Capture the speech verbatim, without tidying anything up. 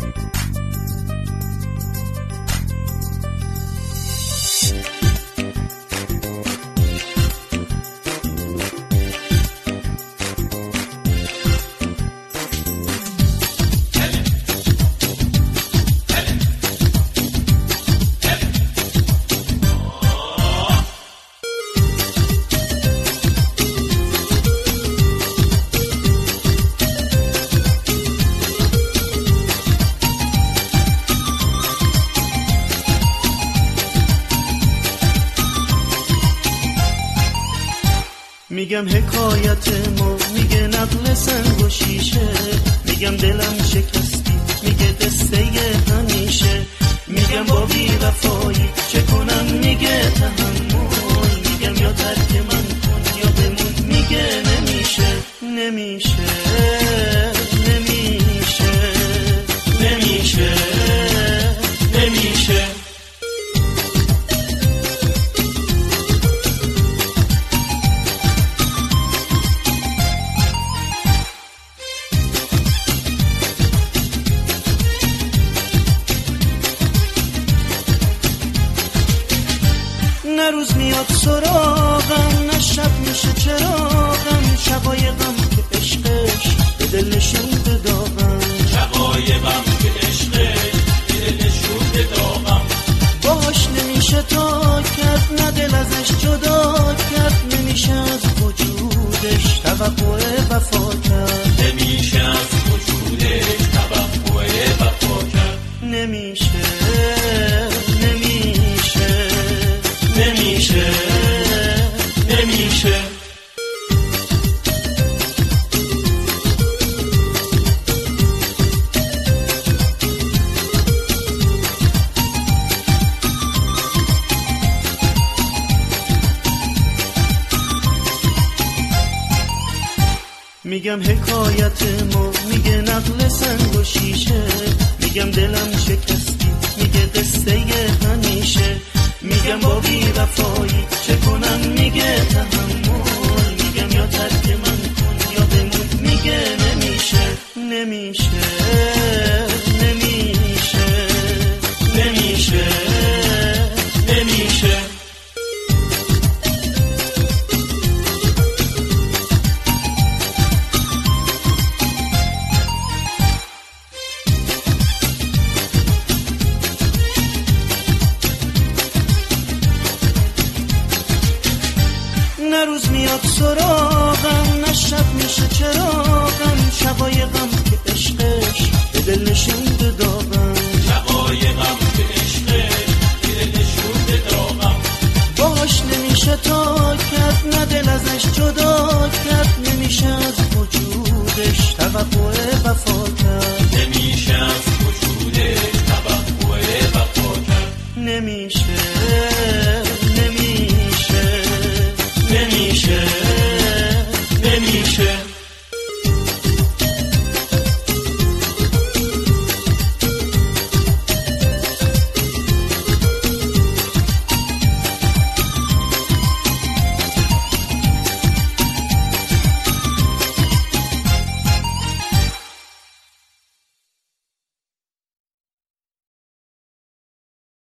میگم حکایت ما، میگه نقل سنگ و شیشه، میگم دلم شکستی، میگه قصه همیشه، میگم با بی وفایی چه کنم، میگه تحمل، میگم یا ترک من کن یا بمون، میگه نمیشه نمیشه نمیشه نمیشه نمیشه. نه روز میاد سراغم، نه شب میشه چراغم، شبای غم که عشقش به دل نشونده داغم، شبای غم که عشقش به دل نشونده داغم، باهاش نمیشه تا کرد، نه دل ازش جدا کرد، نمیشه از وجودش توقع وفا کرد، نمیشه از وجودش توقع وفا کرد، نمیشه نمیشه نمیشه نمیشه. میگم حکایت ما، میگه نقل سنگ و شیشه، میگم دلم شکستی، میگه قصه همیشه، میگم با بی وفایی چه کنم، میگه تحمل، میگم یا ترک من کن یا بمون، میگه نمیشه نمیشه نمیشه نمیشه نمیشه. نه روز میاد سراغم، نه شب میشه چراغم، شبای غم که عشقش به دل نشونده داغم، شبای غم که عشقش به دل نشونده داغم، باهاش نمیشه تا کرد، نه دل ازش جدا